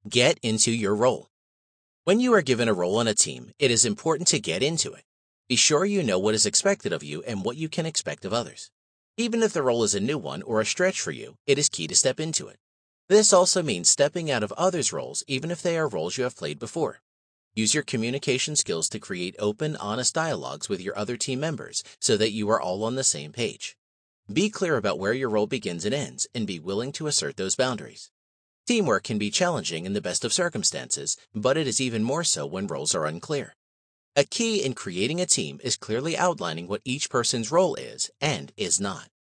Get into your role. When you are given a role on a team, it is important to get into it. Be sure you know what is expected of you and what you can expect of others. Even if the role is a new one or a stretch for you, it is key to step into it. This also means stepping out of others' roles even if they are roles you have played before. Use your communication skills to create open, honest dialogues with your other team members so that you are all on the same page. Be clear about where your role begins and ends and be willing to assert those boundaries. Teamwork can be challenging in the best of circumstances, but it is even more so when roles are unclear. A key in creating a team is clearly outlining what each person's role is and is not.